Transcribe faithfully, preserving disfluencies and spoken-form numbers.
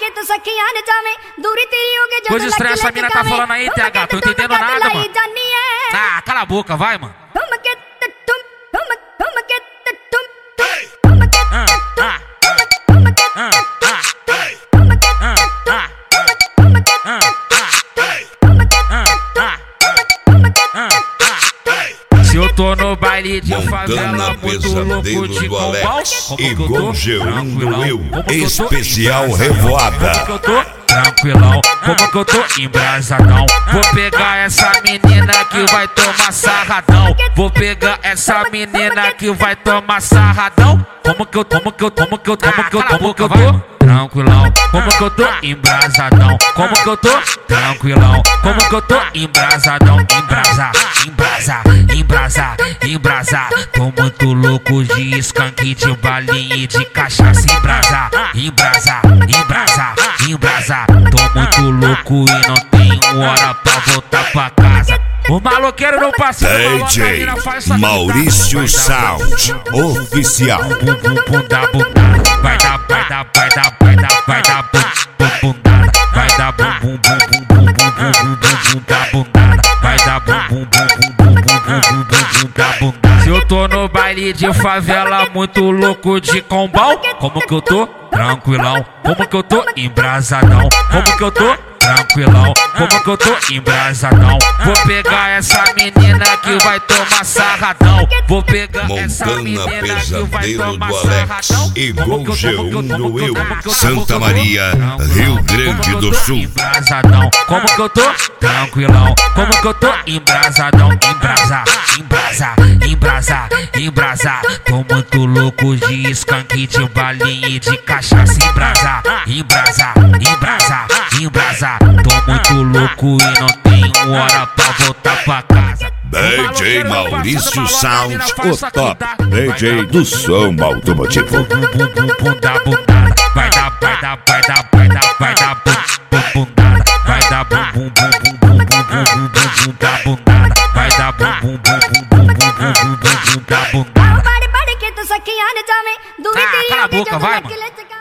Coisa estranha essa mina tá falando aí, T H. Tô entendendo nada, mano. Ah, cala a boca, vai, mano. Se eu tô no baile de favela, muito louco de combal, igual G um do Eu, especial Revoada. Como que eu tô? Tranquilão, como que eu tô? Embrasadão. Vou pegar essa menina que vai tomar sarradão. Vou pegar essa menina que vai tomar sarradão. Como que eu, como que eu, como que eu, como que eu, como que eu tô? Tranquilão, como que eu tô? Embrasadão. Como que eu tô? Tranquilão, como que eu tô? Embrasadão, embrasa, embrasa, embrasa, embrasa. Tô muito louco de skunk, de balinha e de cachaça. Embrasa, embrasa, embrasa, embrasa. Tô muito louco e não tenho hora pra voltar pra casa. O maloqueiro não passa. D J Maurício Sound oficial. Bum bum bum da bundada. Vai dar, vai dar, vai dar, vai dar, vai dar bum bum bundada. Vai dar bum bum bum bum bum bum bum bum bum da bundada. Vai dar bum bum bum bum bum bum bum bum bum da bundada. Se eu tô no baile de favela, muito louco de combal, como que eu tô? Tranquilão, como que eu tô? Embrasadão, como que eu tô? Tranquilão, como que eu tô? Embrasadão. Vou pegar essa menina que vai tomar sarradão. Vou pegar essa menina que vai tomar sarradão. Igual G um do Eu, Santa Maria, Rio Grande do Sul. Embrasadão, como que eu tô? Tranquilão, como que eu tô? Embrasadão, embrasa, embrasa, embrasa, embrasa. Tô muito louco de skunk, de balinha e de cachaça. Embrasa, embrasa, embrasa, embrasa. Tô muito louco e não tenho hora pra voltar pra casa. D J Maurício Sound, o top D J do som automotivo. Bum bum bum bum da bundada. Vai dar, vai dar, vai dar, vai dar, vai dar bum bum bundada. Vai dar bum bum bum bum bum bum bum bum bum bum da bundada. Vai dar bum bum bum bum bum bum bum bum bum bum da bundada. Ah, cala a boca, vai, mano.